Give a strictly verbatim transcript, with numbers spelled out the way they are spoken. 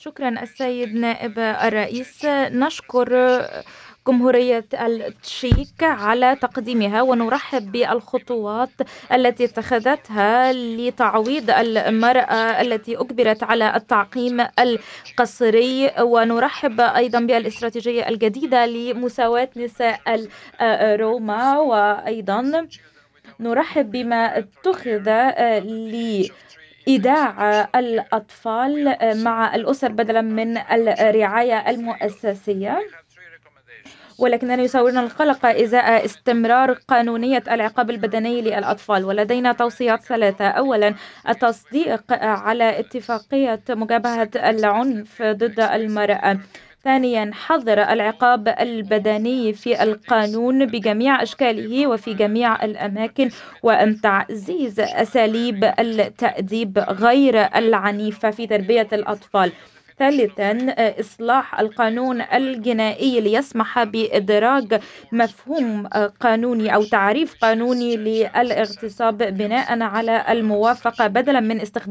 شكرا السيد نائب الرئيس. نشكر جمهورية التشيك على تقديمها ونرحب بالخطوات التي اتخذتها لتعويض المرأة التي أجبرت على التعقيم القسري، ونرحب أيضا بالاستراتيجية الجديدة لمساواة نساء الروما، وأيضا نرحب بما اتخذ لإيداع الأطفال مع الأسر بدلا من الرعاية المؤسسية. ولكننا يساورنا القلق إزاء استمرار قانونية العقاب البدني للأطفال، ولدينا توصيات ثلاثة. أولا، التصديق على اتفاقية مجابهة العنف ضد المرأة. ثانيا، حظر العقاب البدني في القانون بجميع أشكاله وفي جميع الأماكن، وأن تعزيز أساليب التأديب غير العنيفة في تربية الأطفال. ثالثا، إصلاح القانون الجنائي ليسمح بإدراج مفهوم قانوني أو تعريف قانوني للاغتصاب بناء على الموافقة بدلا من استخدام